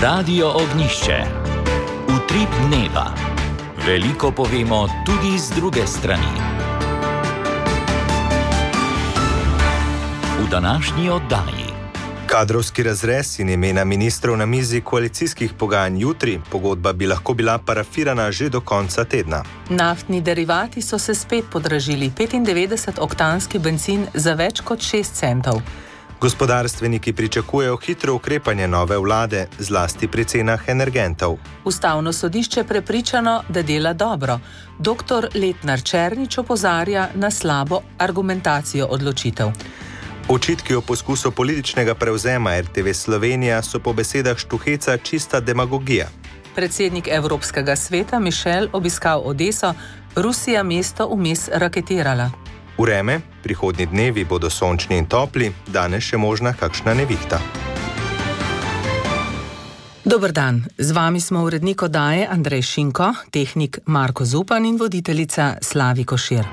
Radio Ognjišče. Utrip dneva. Veliko povemo tudi z druge strani. V današnji oddaji. Kadrovski razrez in imena ministrov na mizi koalicijskih pogajanj jutri, pogodba bi lahko bila parafirana že do konca tedna. Naftni derivati so se spet podražili, 95-oktanski bencin za več kot 6 centov. Gospodarstveniki pričakujejo hitro ukrepanje nove vlade, zlasti pri cenah energentov. Ustavno sodišče prepričano, da dela dobro. Dr. Letnar Černič opozarja na slabo argumentacijo odločitev. Očitki o poskusu političnega prevzema RTV Slovenija so po besedah Štuheca čista demagogija. Predsednik Evropskega sveta Michel obiskal Odeso, Rusija mesto vmes raketirala. Vreme, prihodnji dnevi bodo sončni in topli, danes še možna kakšna nevihta. Dober dan, z vami smo urednik oddaje Andrej Šinko, tehnik Marko Zupan in voditeljica Slavi Košir.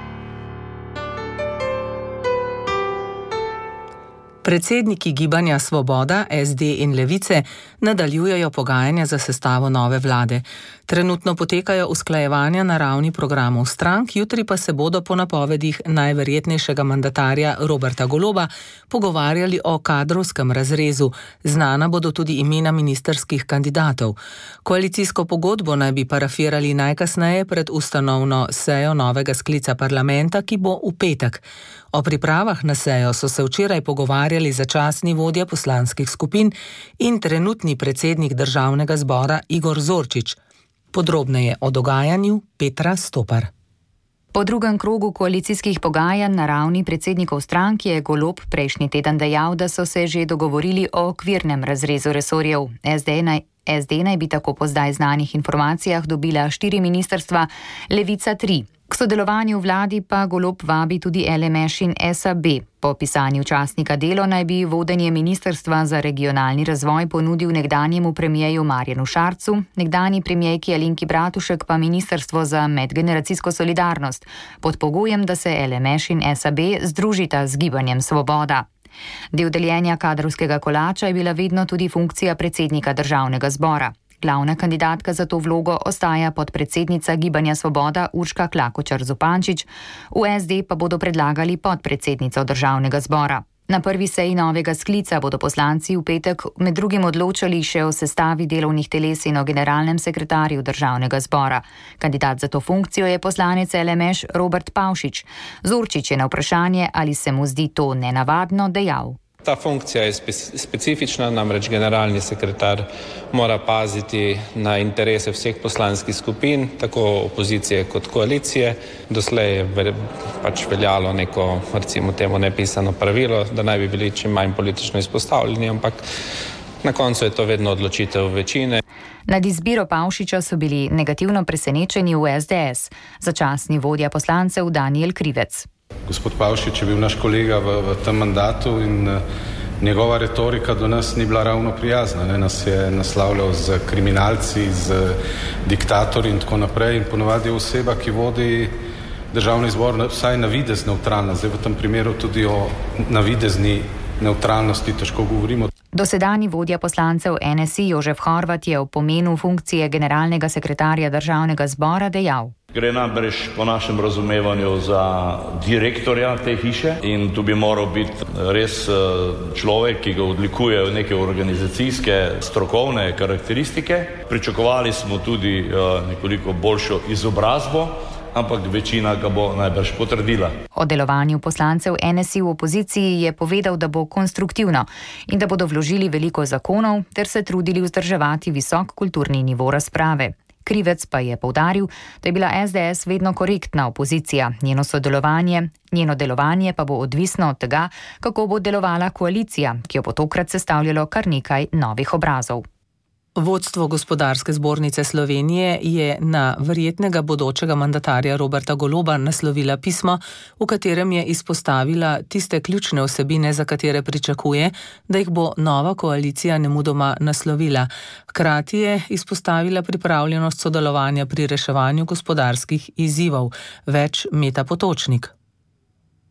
Predsedniki Gibanja Svoboda, SD in Levice nadaljujejo pogajanja za sestavo nove vlade. Trenutno potekajo usklajevanja na ravni programov strank, jutri pa se bodo po napovedih najverjetnejšega mandatarja Roberta Goloba pogovarjali o kadrovskem razrezu. Znana bodo tudi imena ministerskih kandidatov. Koalicijsko pogodbo naj bi parafirali najkasneje pred ustanovno sejo novega sklica parlamenta, ki bo v petek. O pripravah na sejo so se včeraj pogovarjali začasni vodja poslanskih skupin in trenutni predsednik Državnega zbora Igor Zorčič. Podrobneje o dogajanju Petra Stopar. Po drugem krogu koalicijskih pogajanj na ravni predsednikov strank je Golob prejšnji teden dejal, da so se že dogovorili o okvirnem razrezu resorjev. SD naj bi tako po zdaj znanih informacijah dobila 4 ministrstva, Levica 3. K sodelovanju v vladi pa Golob vabi tudi LMŠ in SAB. Po pisanju časnika Delo naj bi vodenje Ministrstva za regionalni razvoj ponudil nekdanjemu premierju Marjanu Šarcu, nekdanji premierki Alenki Bratušek pa Ministrstvo za medgeneracijsko solidarnost, pod pogojem, da se LMŠ in SAB združita z Gibanjem Svoboda. Del deljenja kadrovskega kolača je bila vedno tudi funkcija predsednika Državnega zbora. Glavna kandidatka za to vlogo ostaja podpredsednica Gibanja Svoboda Urška Klakočar Zupančič, v SD pa bodo predlagali podpredsednico Državnega zbora. Na prvi seji novega sklica bodo poslanci v petek med drugim odločali še o sestavi delovnih teles in o generalnem sekretarju Državnega zbora. Kandidat za to funkcijo je poslanec LMŠ Robert Pavšič. Zorčič je na vprašanje, ali se mu zdi to nenavadno, dejal. Ta funkcija je specifična, namreč generalni sekretar mora paziti na interese vseh poslanskih skupin, tako opozicije kot koalicije. Doslej je veljalo neko, recimo temu, nepisano pravilo, da naj bi bili čim manj politično izpostavljeni, ampak na koncu je to vedno odločitev večine. Nad izbiro Pavšiča so bili negativno presenečeni v SDS. Začasni vodja poslancev Danijel Krivec. Gospod Pavšič je bil naš kolega v tem mandatu in njegova retorika do nas ni bila ravno prijazna. Nas je naslavljal z kriminalci, z diktatorji in tako naprej. In ponovadi je oseba, ki vodi Državni zbor, vsaj navidez nevtralna. Zdaj v tem primeru tudi o navidezni nevtralnosti težko govorimo. Dosedanji vodja poslancev NSI Jožef Horvat je o pomenu funkcije generalnega sekretarja Državnega zbora dejal. Gre namreč po našem razumevanju za direktorja te hiše in tu bi moral biti res človek, ki ga odlikujejo neke organizacijske, strokovne karakteristike. Pričakovali smo tudi nekoliko boljšo izobrazbo, ampak večina ga bo najbrž potrdila. O delovanju poslancev NSI v opoziciji je povedal, da bo konstruktivno in da bodo vložili veliko zakonov ter se trudili vzdrževati visok kulturni nivo razprave. Krivec pa je poudaril, da je bila SDS vedno korektna opozicija. Njeno delovanje pa bo odvisno od tega, kako bo delovala koalicija, ki jo bo tokrat sestavljalo kar nekaj novih obrazov. Vodstvo Gospodarske zbornice Slovenije je na verjetnega bodočega mandatarja Roberta Goloba naslovila pismo, v katerem je izpostavila tiste ključne vsebine, za katere pričakuje, da jih bo nova koalicija nemudoma naslovila. Hkrati je izpostavila pripravljenost sodelovanja pri reševanju gospodarskih izzivov. Več Meta Potočnik.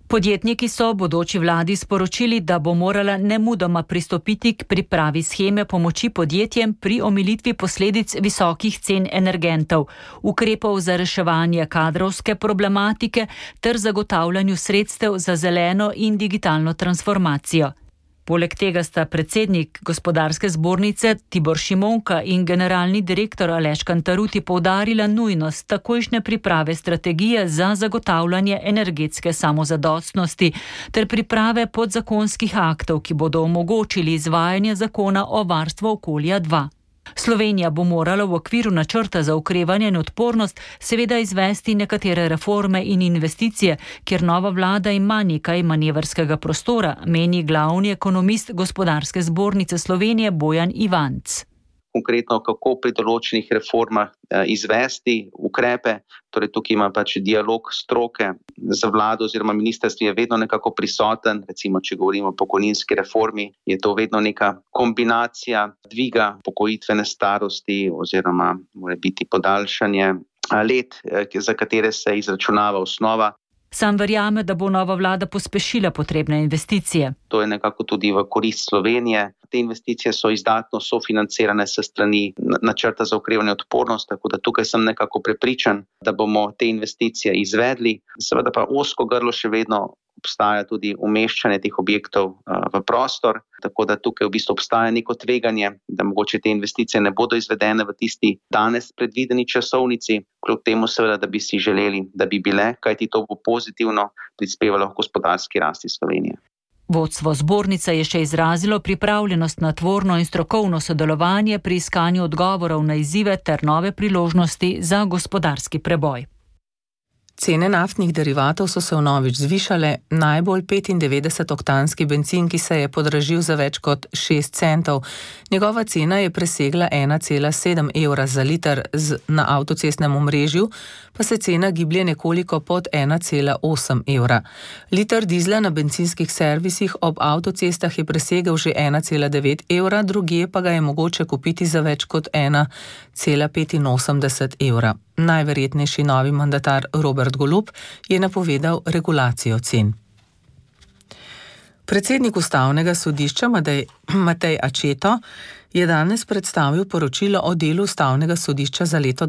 Podjetniki so bodoči vladi sporočili, da bo morala nemudoma pristopiti k pripravi sheme pomoči podjetjem pri omilitvi posledic visokih cen energentov, ukrepov za reševanje kadrovske problematike ter zagotavljanju sredstev za zeleno in digitalno transformacijo. Poleg tega sta predsednik Gospodarske zbornice Tibor Šimonka in generalni direktor Aleš Kantaruti poudarila nujnost takojšnje priprave strategije za zagotavljanje energetske samozadostnosti ter priprave podzakonskih aktov, ki bodo omogočili izvajanje zakona o varstvu okolja 2. Slovenija bo morala v okviru načrta za okrevanje in odpornost seveda izvesti nekatere reforme in investicije, kjer nova vlada ima nekaj manevrskega prostora, meni glavni ekonomist Gospodarske zbornice Slovenije Bojan Ivanc. Konkretno, kako pri določenih reformah izvesti ukrepe, torej tukaj ima dialog stroke z vlado oziroma ministrstvi je vedno nekako prisoten, recimo, če govorimo o pokojninski reformi, je to vedno neka kombinacija dviga pokojitvene starosti oziroma mora biti podaljšanje let, za katere se izračunava osnova. Sam verjame, da bo nova vlada pospešila potrebne investicije. To je nekako tudi v korist Slovenije. Te investicije so izdatno sofinancirane s strani načrta za okrevanje in odpornost, tako da tukaj sem nekako prepričan, da bomo te investicije izvedli. Seveda pa ozko grlo še vedno obstaja tudi umeščanje teh objektov v prostor, tako da tukaj v bistvu obstaja neko tveganje, da mogoče te investicije ne bodo izvedene v tisti danes predvideni časovnici, kljub temu seveda, da bi si želeli, da bi bile, kajti to bo pozitivno prispevalo k gospodarski rasti Slovenije. Vodstvo zbornice je še izrazilo pripravljenost na tvorno in strokovno sodelovanje pri iskanju odgovorov na izzive ter nove priložnosti za gospodarski preboj. Cene naftnih derivatov so se vnovič zvišale, najbolj 95-oktanski bencin, ki se je podražil za več kot 6 centov. Njegova cena je presegla 1,7 evra za liter, na avtocestnem omrežju pa se cena giblje nekoliko pod 1,8 evra. Liter dizla na bencinskih servisih ob avtocestah je presegel že 1,9 evra, drugje pa ga je mogoče kupiti za več kot 1,85 evra. Najverjetnejši novi mandatar Robert Golob je napovedal regulacijo cen. Predsednik Ustavnega sodišča Matej Accetto je danes predstavil poročilo o delu Ustavnega sodišča za leto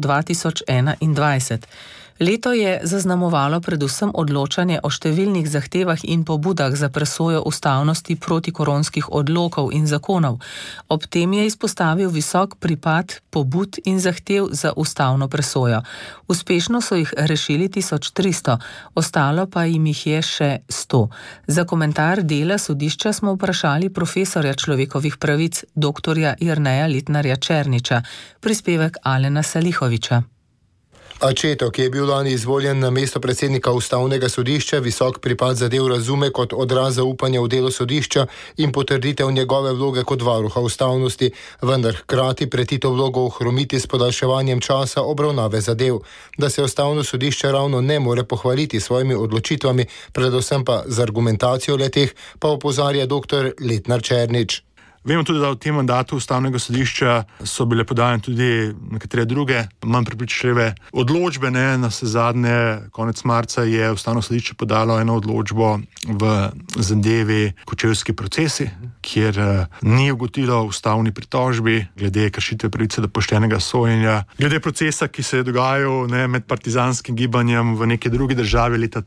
2021. Leto je zaznamovalo predvsem odločanje o številnih zahtevah in pobudah za presojo ustavnosti protikoronskih odlokov in zakonov. Ob tem je izpostavil visok pripad pobud in zahtev za ustavno presojo. Uspešno so jih rešili 1300, ostalo pa jim jih je še 100. Za komentar dela sodišča smo vprašali profesorja človekovih pravic dr. Jerneja Letnarja Černiča, prispevek Alena Salihoviča. Accetto, ki je bil lani izvoljen na mesto predsednika Ustavnega sodišča, visok pripad zadev razume kot odraz zaupanja v delo sodišča in potrditev njegove vloge kot varuha ustavnosti, vendar hkrati preti to vlogo ohromiti s podaljševanjem časa obravnave zadev. Da se Ustavno sodišče ravno ne more pohvaliti svojimi odločitvami, predvsem pa z argumentacijo le-teh, pa opozarja dr. Letnar Černič. Vemo tudi, da v tem mandatu Ustavnega sodišča so bile podajane tudi nekatere druge, manj prepričljive odločbe. Navsezadnje, konec marca je Ustavno sodišče podalo eno odločbo v zadevi Kočevski procesi, kjer ni ugotovilo ustavni pritožbi glede kršitve pravice do poštenega sojenja. Glede procesa, ki se je dogajal med partizanskim gibanjem v neki drugi državi leta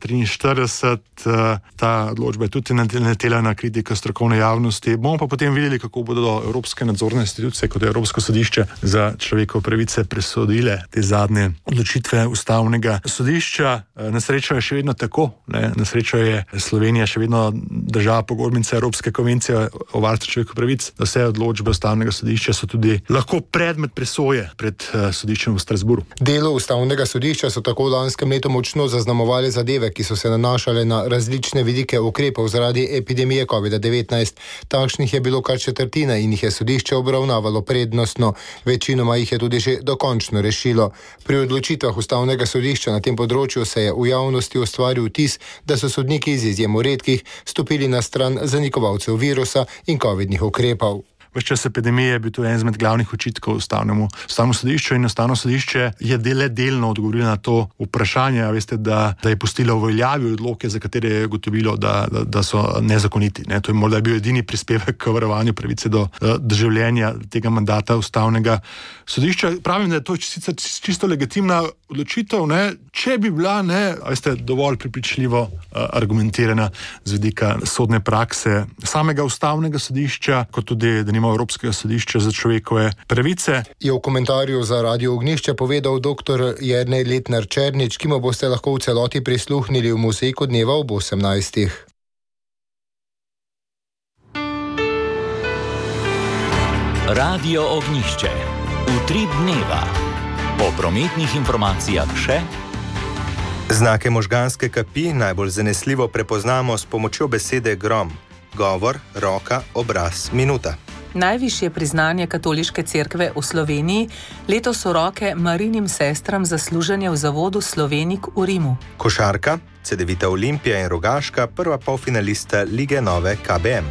1943, ta odločba je tudi naletela na kritiko strokovne javnosti. Bomo pa potem videli, kako bodo evropske nadzorne institucije kot Evropsko sodišče za človekove pravice presodile te zadnje odločitve Ustavnega sodišča. Na srečo je še vedno tako. Na srečo je Slovenija še vedno država pogodbenica Evropske konvencije o varstvu človekovih pravic. Vse odločbe Ustavnega sodišča so tudi lahko predmet presoje pred sodiščem v Strasburu. Delo Ustavnega sodišča so tako v lanskem letu močno zaznamovali zadeve, ki so se nanašale na različne vidike ukrepov zaradi epidemije COVID-19. Takšnih je bilo kar četrtina in jih je sodišče obravnavalo prednostno. Večinoma jih je tudi že dokončno rešilo. Pri odločitvah Ustavnega sodišča na tem področju se je v javnosti ustvaril vtis, da so sodniki iz izjemo redkih stopili na stran zanikovalcev virusa in covidnih ukrepov. ves čas epidemije bil to en izmed glavnih očitkov Ustavnemu sodišču in Ustavno sodišče je delno odgovorilo na to vprašanje, veste, da je pustilo v veljavi odloke, za katere je ugotovilo, da so nezakoniti. To je morda bil edini prispevek k varovanju pravice do doživljenja tega mandata Ustavnega sodišča. Pravim, da je to sicer čisto legitimna odločitev, če bi bila, veste, dovolj prepričljivo argumentirana z vidika sodne prakse samega Ustavnega sodišča, kot tudi, da nima Evropskega sodišča za človekove pravice. Je v komentarju za Radio Ognjišče povedal dr. Jernej Letnar Černič, ki mu boste lahko v celoti prisluhnili v Muzejku dneva ob 18. Radio Ognjišče. Utrip dneva. Po prometnih informacijah še. Znake možganske kapi najbolj zanesljivo prepoznamo s pomočjo besede grom. Govor, roka, obraz, minuta. Najvišje priznanje Katoliške cerkve v Sloveniji letos v roke Marinim sestram za služenje v zavodu Slovenik v Rimu. Košarka, Cedevita Olimpija in Rogaška, prva polfinalista Lige Nove KBM.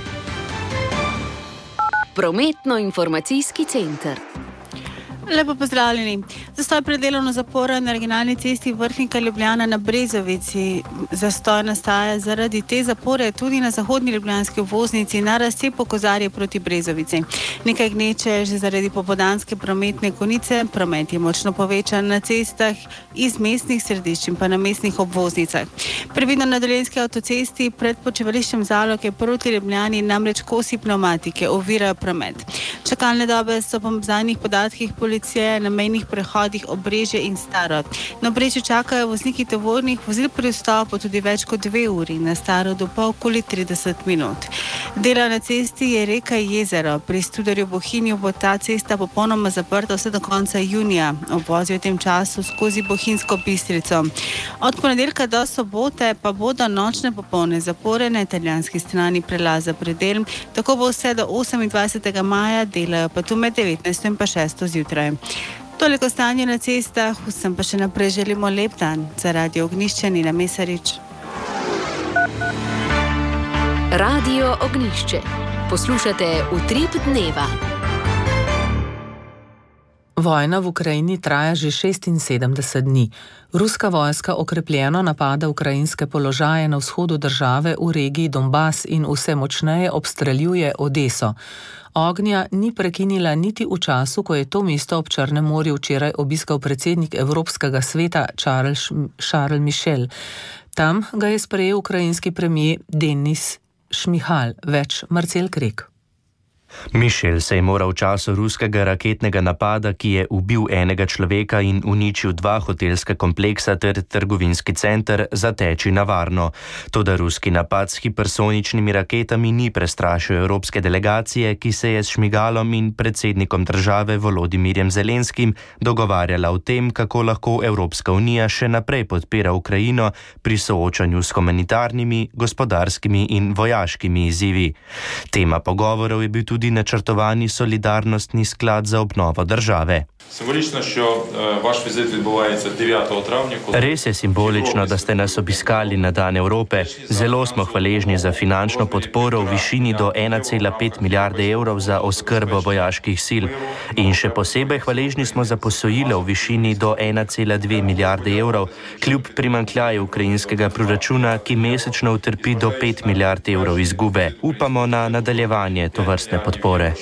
Prometno-informacijski center. Lepo pozdravljeni. Zastoj pred delovno zaporo na regionalni cesti Vrhnika Ljubljana na Brezovici. Zastoj nastaja zaradi te zapore tudi na zahodni ljubljanski obvoznici na razcepu Kozarje proti Brezovici. Nekaj gneče že zaradi popoldanske prometne konice. Promet je močno povečan na cestah iz mestnih središč in pa na mestnih obvoznicah. Previdno na Dolenjski avtocesti pred počivališčem Zaloke proti Ljubljani namreč kosi pnevmatike ovirajo promet. Čakalne dobe so po zadnjih podatkih policije na mejnih prehodih Obrežje in Starod. Na Obrežju čakajo vozniki tovornih vozil pri vstopu tudi več kot 2 uri, na Starodu pa okoli 30 minut. Dela na cesti je reka Jezero. Pri Studarju Bohinju bo ta cesta popolnoma zaprta vse do konca junija. Obvozijo v tem času skozi Bohinjsko Bistrico. Od ponedeljka do sobote pa bodo nočne popolne zapore na italijanski strani prelaza Predelj. Tako bo vse do 28. maja, delajo pa tu med 19. in pa 6. zjutraj. Toliko stanje na cestah, vsem pa še naprej želimo lep dan. Za Radio Ognjišče Nina Mesarič. Radio Ognjišče. Poslušate Utrip dneva. Vojna v Ukrajini traja že 76 dni. Ruska vojska okrepljeno napada ukrajinske položaje na vzhodu države v regiji Donbas in vse močneje obstreljuje Odeso. Ognja ni prekinila niti v času, ko je to mesto ob Črnem morju včeraj obiskal predsednik Evropskega sveta Charles Michel. Tam ga je sprejel ukrajinski premier Denis Šmihal, več Marcel Krek. Michel se je moral v času ruskega raketnega napada, ki je ubil enega človeka in uničil 2 hotelska kompleksa ter trgovinski center, zateči na varno. Toda ruski napad s hipersoničnimi raketami ni prestrašil evropske delegacije, ki se je s Šmigalom in predsednikom države Volodimirjem Zelenskim dogovarjala o tem, kako lahko Evropska unija še naprej podpira Ukrajino pri soočanju s humanitarnimi, gospodarskimi in vojaškimi izzivi. Tema pogovorov je bil tudi načrtovani solidarnostni sklad za obnovo države. Res je simbolično, da ste nas obiskali na Dan Evrope. Zelo smo hvaležni za finančno podporo v višini do 1,5 milijarde evrov za oskrbo vojaških sil. In še posebej hvaležni smo za posojilo v višini do 1,2 milijarde evrov, kljub primanjkljaju ukrajinskega proračuna, ki mesečno utrpi do 5 milijard evrov izgube. Upamo na nadaljevanje tovrstne podpore.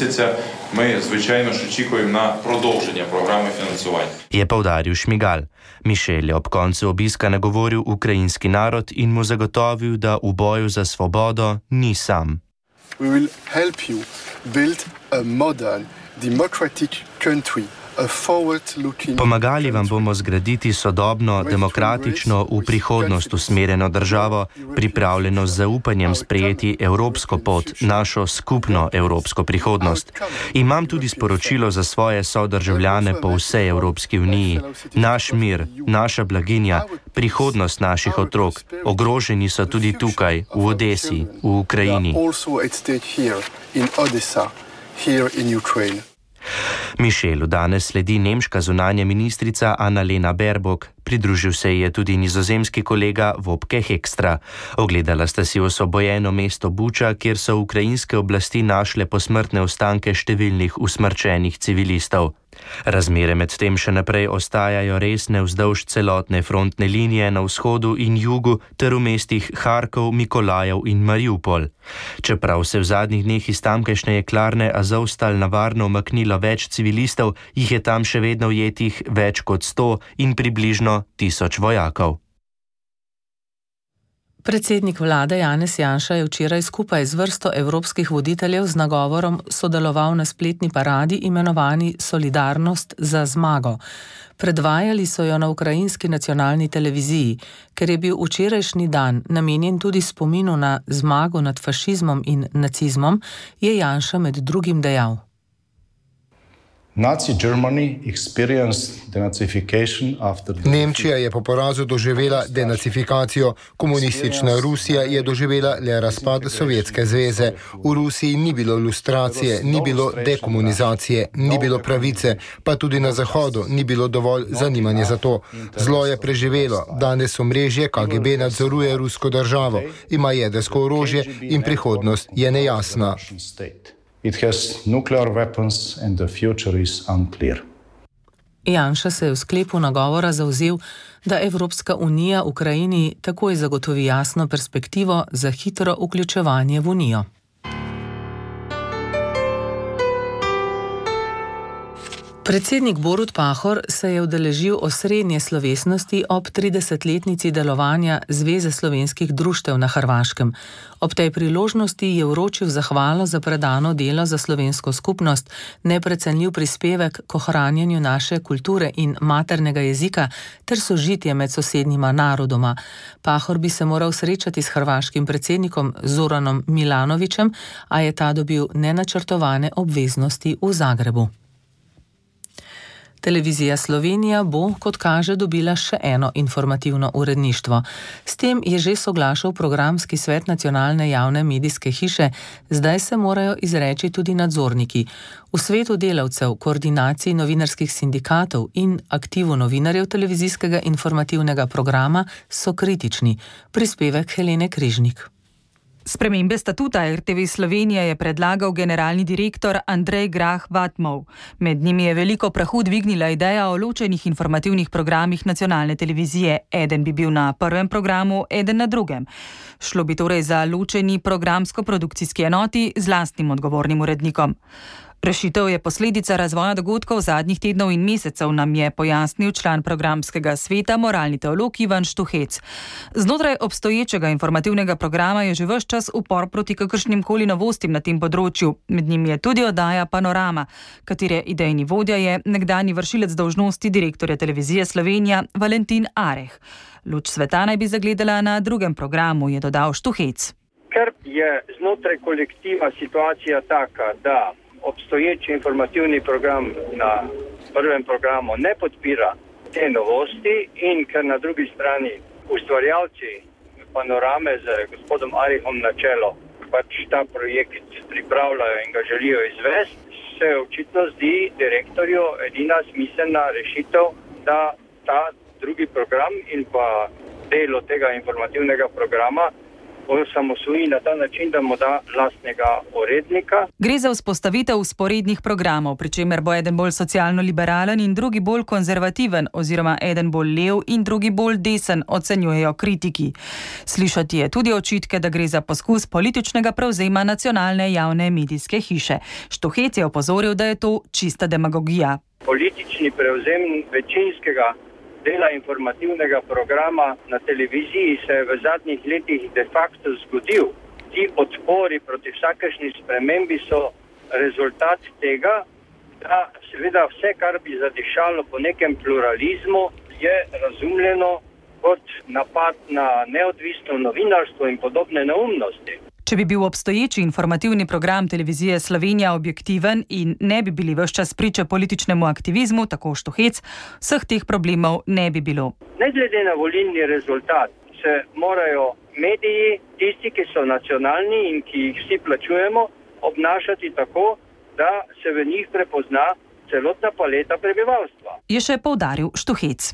Je poudaril Šmigal. Michel je ob koncu obiska nagovoril ukrajinski narod in mu zagotovil, da v boju za svobodo ni sam. We will help you build a modern, democratic country. Pomagali vam bomo zgraditi sodobno, demokratično, v prihodnost usmerjeno državo, pripravljeno z zaupanjem sprejeti evropsko pot, našo skupno evropsko prihodnost. Imam tudi sporočilo za svoje sodržavljane po vsej Evropski uniji. Naš mir, naša blaginja, prihodnost naših otrok, ogroženi so tudi tukaj, v Odesi, v Ukrajini. Michelu danes sledi nemška zunanja ministrica Annalena Baerbock. Pridružil se je tudi nizozemski kolega Wopke Hoekstra. Ogledala sta si osvobojeno mesto Buča, kjer so ukrajinske oblasti našle posmrtne ostanke številnih usmrčenih civilistov. Razmere medtem še naprej ostajajo resne vzdolž celotne frontne linije na vzhodu in jugu ter v mestih Harkov, Mikolajev in Mariupol. Čeprav se v zadnjih dneh iz tamkajšnje jeklarne Azovstal na varno umaknilo več civilistov, jih je tam še vedno ujetih več kot 100 in približno 1000 vojakov. Predsednik vlade Janez Janša je včeraj skupaj z vrsto evropskih voditeljev z nagovorom sodeloval na spletni paradi imenovani Solidarnost za zmago. Predvajali so jo na ukrajinski nacionalni televiziji. Ker je bil včerajšnji dan namenjen tudi spominu na zmago nad fašizmom in nacizmom, je Janša med drugim dejal. Nemčija je po porazu doživela denacifikacijo, komunistična Rusija je doživela le razpad Sovjetske zveze. V Rusiji ni bilo lustracije, ni bilo dekomunizacije, ni bilo pravice, pa tudi na Zahodu ni bilo dovolj zanimanja za to. Zlo je preživelo, danes omrežje KGB nadzoruje rusko državo, ima jedrsko orožje in prihodnost je nejasna. It has nuclear weapons and the future is unclear. Janša se je v sklepu nagovora zavzel, da Evropska unija Ukrajini takoj zagotovi jasno perspektivo za hitro vključevanje v unijo. Predsednik Borut Pahor se je udeležil osrednje slovesnosti ob 30-letnici delovanja Zveze slovenskih društev na Hrvaškem. Ob tej priložnosti je vročil zahvalo za predano delo za slovensko skupnost, neprecenljiv prispevek k ohranjanju naše kulture in maternega jezika ter sožitje med sosednjima narodoma. Pahor bi se moral srečati s hrvaškim predsednikom Zoranom Milanovićem, a je ta dobil nenačrtovane obveznosti v Zagrebu. Televizija Slovenija bo, kot kaže, dobila še eno informativno uredništvo. S tem je že soglašal programski svet nacionalne javne medijske hiše, zdaj se morajo izreči tudi nadzorniki. V svetu delavcev, koordinaciji novinarskih sindikatov in aktivu novinarjev televizijskega informativnega programa so kritični. Prispevek Helene Križnik. Spremembe statuta RTV Slovenije je predlagal generalni direktor Andrej Grah-Vatmov. Med njimi je veliko prahu dvignila ideja o ločenih informativnih programih nacionalne televizije. Eden bi bil na prvem programu, eden na drugem. Šlo bi torej za ločeni programsko-produkcijski enoti z lastnim odgovornim urednikom. Rešitev je posledica razvoja dogodkov zadnjih tednov in mesecev, nam je pojasnil član programskega sveta, moralni teolog Ivan Štuhec. Znotraj obstoječega informativnega programa je že ves čas upor proti kakršnim koli novostim na tem področju. Med njimi je tudi oddaja Panorama, katere idejni vodja je nekdanji vršilec dolžnosti direktorja televizije Slovenija Valentin Areh. Luč sveta naj bi zagledala na drugem programu, je dodal Štuhec. Ker je znotraj kolektiva situacija taka, da obstoječi informativni program na prvem programu ne podpira te novosti in ker na drugi strani ustvarjalci Panorame z gospodom Arihom na čelo pač ta projekt pripravljajo in ga želijo izvesti, se očitno zdi direktorju edina smiselna rešitev, da ta drugi program in pa delo tega informativnega programa osamosvoji na ta način, da mu da lastnega urednika. Gre za vzpostavitev vzporednih programov, pri čemer bo eden bolj socialno-liberalen in drugi bolj konzervativen, oziroma eden bolj lev in drugi bolj desen, ocenjujejo kritiki. Slišati je tudi očitke, da gre za poskus političnega prevzema nacionalne javne medijske hiše. Štuhec je opozoril, da je to čista demagogija. Politični prevzem večinskega dela informativnega programa na televiziji se je v zadnjih letih de facto zgodil. Ti odpori proti vsakršni spremembi so rezultat tega, da seveda vse, kar bi zadišalo po nekem pluralizmu, je razumljeno kot napad na neodvisno novinarstvo in podobne neumnosti. Če bi bil obstoječi informativni program televizije Slovenija objektiven in ne bi bili ves čas priče političnemu aktivizmu, tako Štuhec, vseh teh problemov ne bi bilo. Ne glede na volilni rezultat se morajo mediji, tisti, ki so nacionalni in ki jih vsi plačujemo, obnašati tako, da se v njih prepozna celotna paleta prebivalstva. Je še poudaril Štuhec.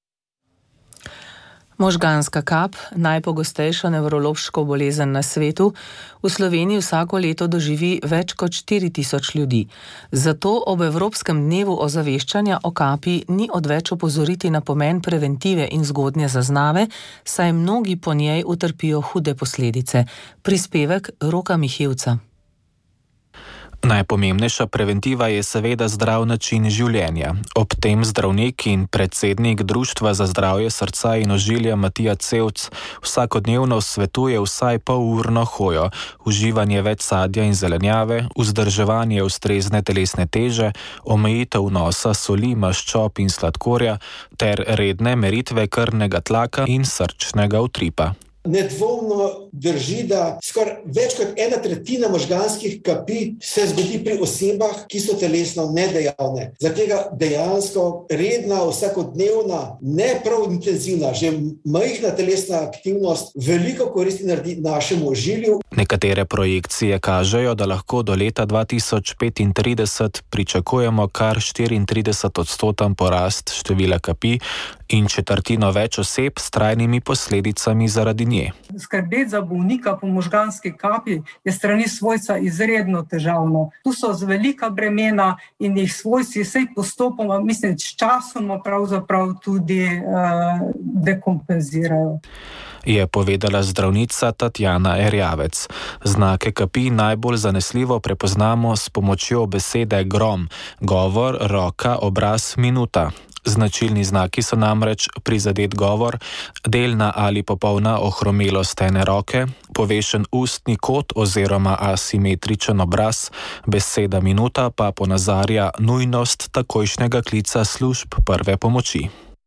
Možganska kap, najpogostejša nevrološko bolezen na svetu, v Sloveniji vsako leto doživi več kot 4000 ljudi. Zato ob Evropskem dnevu ozaveščanja o kapi ni odveč opozoriti na pomen preventive in zgodnje zaznave, saj mnogi po njej utrpijo hude posledice. Prispevek Roka Mihevca. Najpomembnejša preventiva je seveda zdrav način življenja. Ob tem zdravnik in predsednik Društva za zdravje srca in ožilja Matija Cevc vsakodnevno svetuje vsaj polurno hojo, uživanje več sadja in zelenjave, vzdrževanje ustrezne telesne teže, omejitev vnosa soli, maščob in sladkorja ter redne meritve krvnega tlaka in srčnega utripa. Nedvomno drži, da skoraj več kot 1/3 možganskih kapi se zgodi pri osebah, ki so telesno nedejavne. Zaradi tega dejansko redna, vsakodnevna, ne prav intenzivna, že majhna telesna aktivnost veliko koristi naredi našemu ožilju. Nekatere projekcije kažejo, da lahko do leta 2035 pričakujemo kar 34% porast števila kapi in četrtino več oseb s trajnimi posledicami zaradi nje. Skrbeti za bolnika po možganski kapi je strani svojca izredno težavno. Tu so z velika bremena in jih svojci vsej postopoma, mislim, s časoma pravzaprav tudi dekompenzirajo. Je povedala zdravnica Tatjana Erjavec. Znake kapi najbolj zanesljivo prepoznamo s pomočjo besede grom, govor, roka, obraz, minuta. Značilni znaki so namreč prizadet govor, delna ali popolna ohromelost ene roke, povešen ustni kot oziroma asimetričen obraz, beseda minuta pa ponazarja nujnost takojšnjega klica služb prve pomoči.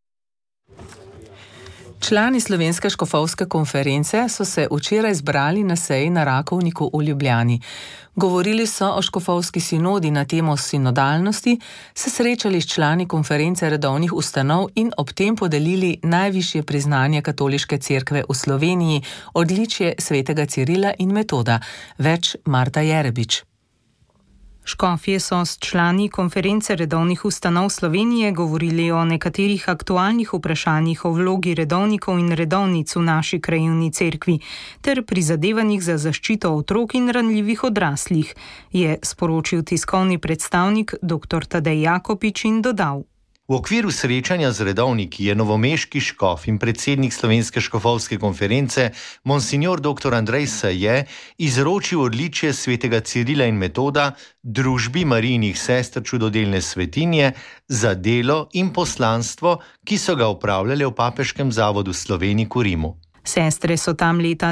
Člani Slovenske škofovske konference so se včeraj zbrali na seji na Rakovniku v Ljubljani. Govorili so o škofovski sinodi na temo sinodalnosti, se srečali s člani konference redovnih ustanov in ob tem podelili najvišje priznanje Katoliške cerkve v Sloveniji, odličje svetega Cirila in Metoda. Več Marta Jerebič. Škofje so s člani konference redovnih ustanov Slovenije govorili o nekaterih aktualnih vprašanjih o vlogi redovnikov in redovnic v naši krajevni cerkvi ter prizadevanjih za zaščito otrok in ranljivih odraslih, je sporočil tiskovni predstavnik dr. Tadej Jakopič in dodal. V okviru srečanja z redovniki je novomeški škof in predsednik Slovenske škofovske konference monsignor dr. Andrej Saje izročil odličje svetega Cirila in Metoda družbi Marijinih sester čudodelne svetinje za delo in poslanstvo, ki so ga opravljali v Papeškem zavodu Sloveniji v Rimu. Sestre so tam leta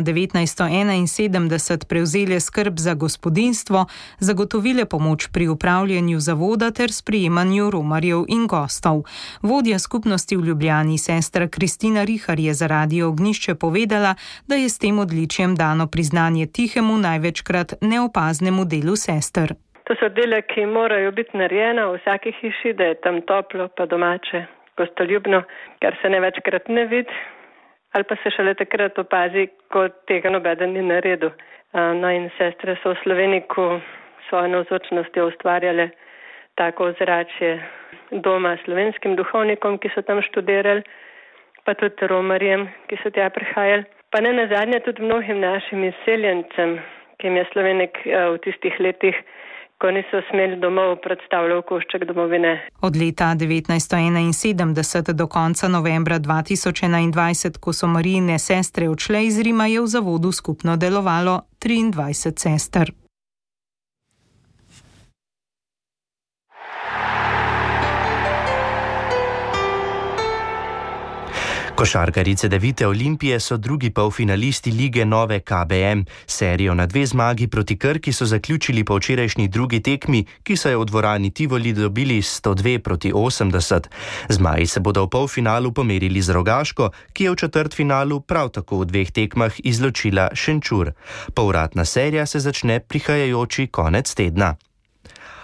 1971 prevzele skrb za gospodinjstvo, zagotovile pomoč pri upravljanju zavoda ter sprejemanju romarjev in gostov. Vodja skupnosti v Ljubljani, sestra Kristina Rihar, je za Radio Ognjišče povedala, da je s tem odličjem dano priznanje tihemu, največkrat neopaznemu delu sester. To so dele, ki morajo biti narejena v vsaki hiši, da je tam toplo pa domače, gostoljubno, kar se največkrat ne vidi. Ali pa se šele takrat opazi, ko tega nobeden ni naredil. No in sestre so v Sloveniku svojo navzočnostjo ustvarjale tako ozračje doma slovenskim duhovnikom, ki so tam študirali, pa tudi romarjem, ki so tja prihajali. Pa ne nazadnje tudi mnogim našim izseljencem, ki jim je Slovenik v tistih letih, ko niso smeli domov, predstavljal košček domovine. Od leta 1971 do konca novembra 2021, ko so Marijine sestre odšle iz Rima, je v zavodu skupno delovalo 23 sester. Košarkarice Devite Olimpije so drugi polfinalisti lige Nove KBM. Serijo na 2 zmagi proti Krki so zaključili po včerajšnji drugi tekmi, ki so jo v dvorani Tivoli dobili 102-80. Zmaji se bodo v polfinalu pomerili z Rogaško, ki je v četrtfinalu prav tako v 2 tekmah izločila Šenčur. Povratna serija se začne prihajajoči konec tedna.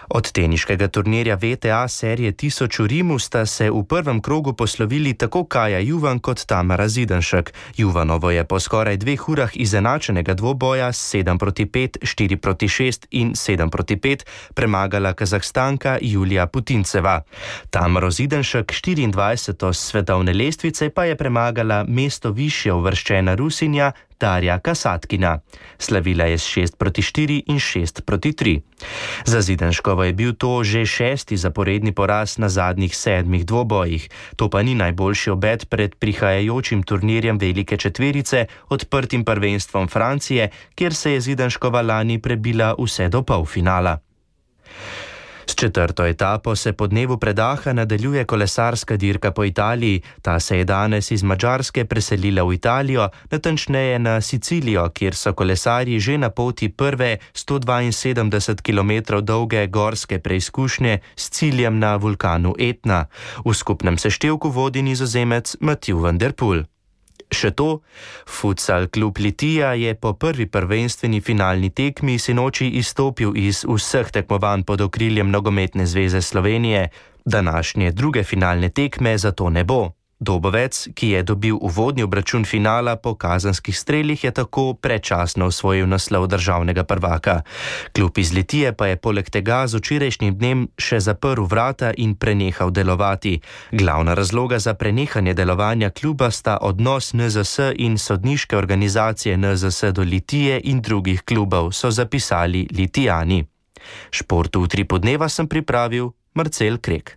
Od teniškega turnirja VTA serije 1000 v Rimu sta se v prvem krogu poslovili tako Kaja Juvan kot Tamara Zidanšek. Juvanovo je po skoraj 2 urah izenačenega dvoboja 7-5, 4-6 in 7-5 premagala Kazahstanka Julija Putinceva. Tamaro Zidanšek 24. svetovne lestvice pa je premagala mesto višje uvrščena Rusinja Darja Kasatkina. Slavila je s 6-4 in 6-3. Za Zidanškovo je bil to že 6. zaporedni poraz na zadnjih 7 dvobojih. To pa ni najboljši obet pred prihajajočim turnirjem velike četverice, odprtim prvenstvom Francije, kjer se je Zidanškova lani prebila vse do polfinala. S 4. etapo se po dnevu predaha nadaljuje kolesarska dirka po Italiji. Ta se je danes iz Madžarske preselila v Italijo, natančneje na Sicilijo, kjer so kolesarji že na poti prve 172 km dolge gorske preizkušnje s ciljem na vulkanu Etna. V skupnem seštevku vodi Nizozemec Mathieu van der Poel. Še to, futsal klub Litija je po prvi prvenstveni finalni tekmi sinoči izstopil iz vseh tekmovanj pod okriljem Nogometne zveze Slovenije. Današnje druge finalne tekme zato ne bo. Dobovec, ki je dobil uvodni obračun finala po kazenskih strelih, je tako predčasno osvojil naslov državnega prvaka. Klub iz Litije pa je poleg tega z včerajšnjim dnem še zaprl vrata in prenehal delovati. Glavna razloga za prenehanje delovanja kluba sta odnos NZS in sodniške organizacije NZS do Litije in drugih klubov, so zapisali Litijani. Športu v Utripu dneva sem pripravil Marcel Krek.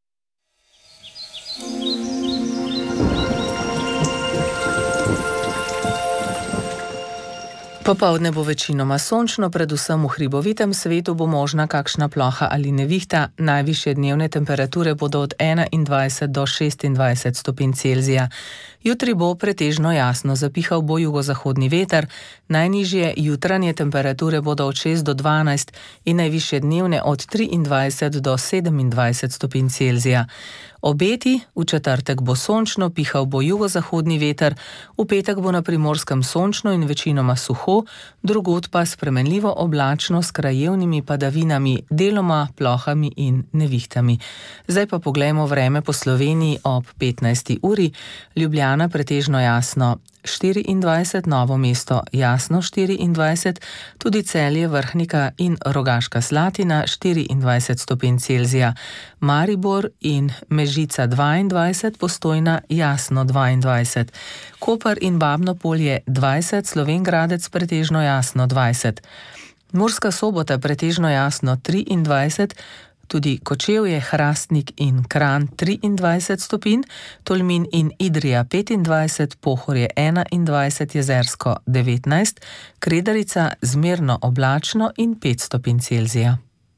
Popoldne bo večinoma sončno, predvsem v hribovitem svetu bo možna kakšna ploha ali nevihta. Najvišje dnevne temperature bodo od 21 do 26 stopinj Celzija. Jutri bo pretežno jasno, zapihal bo jugozahodni veter, najnižje jutranje temperature bodo od 6 do 12 in najvišje dnevne od 23 do 27 stopinj Celzija. Obeti: v četrtek bo sončno, pihal bo jugozahodni veter, v petek bo na Primorskem sončno in večinoma suho, drugod pa spremenljivo oblačno s krajevnimi padavinami, deloma plohami in nevihtami. Zdaj pa poglejmo vreme po Sloveniji ob 15. uri. Ljubljana pretežno jasno 24, Novo mesto jasno 24, tudi Celje, Vrhnika in Rogaška Slatina 24 stopinj Celzija, Maribor in Mežica 22, Postojna jasno 22, Koper in Babno Polje 20, Slovenj Gradec pretežno jasno 20, Murska Sobota pretežno jasno 23, tudi Kočevje, Hrastnik in Kranj 23 stopinj, Tolmin in Idrija 25, Pohorje 21, Jezersko 19, Kredarica zmerno oblačno in 5 stopinj Celzija.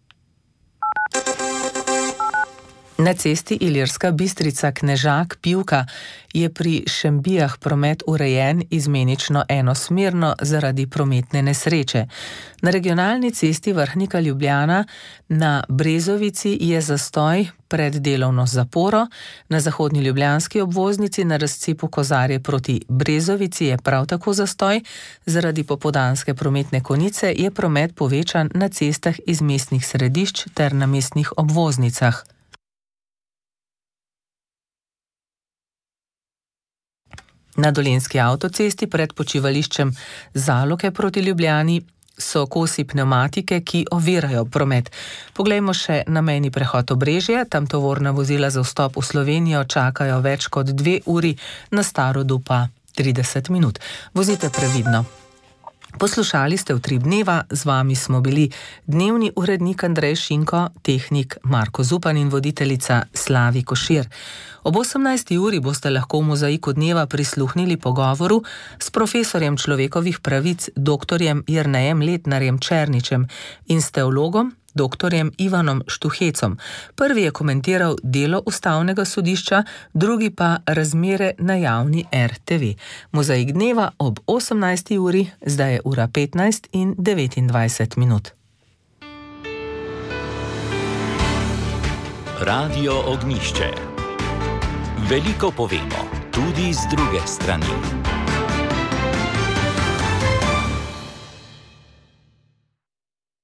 Na cesti Ilirska Bistrica-Knežak-Pivka je pri Šembijah promet urejen izmenično enosmerno zaradi prometne nesreče. Na regionalni cesti Vrhnika-Ljubljana na Brezovici je zastoj pred delovno zaporo, na zahodni ljubljanski obvoznici na razcepu Kozarje proti Brezovici je prav tako zastoj, zaradi popoldanske prometne konice je promet povečan na cestah iz mestnih središč ter na mestnih obvoznicah. Na Dolenjski avtocesti pred počivališčem Zaloke proti Ljubljani so kosi pnevmatike, ki ovirajo promet. Poglejmo še na mejni prehod Obrežje, tam tovorna vozila za vstop v Slovenijo čakajo več kot 2 uri, na Starodu pa 30 minut. Vozite previdno. Poslušali ste Utrip dneva, z vami smo bili dnevni urednik Andrej Šinko, tehnik Marko Zupan in voditeljica Slavi Košir. Ob 18. uri boste lahko v Mozaiku dneva prisluhnili pogovoru s profesorjem človekovih pravic dr. Jernejem Letnarjem Černičem in s teologom dr. Ivanom Štuhecom. Prvi je komentiral delo Ustavnega sodišča, drugi pa razmere na javni RTV. Mozaik dneva ob 18. uri, zdaj je ura 15 in 29 minut. Radio Ognjišče. Veliko povemo, tudi z druge strani.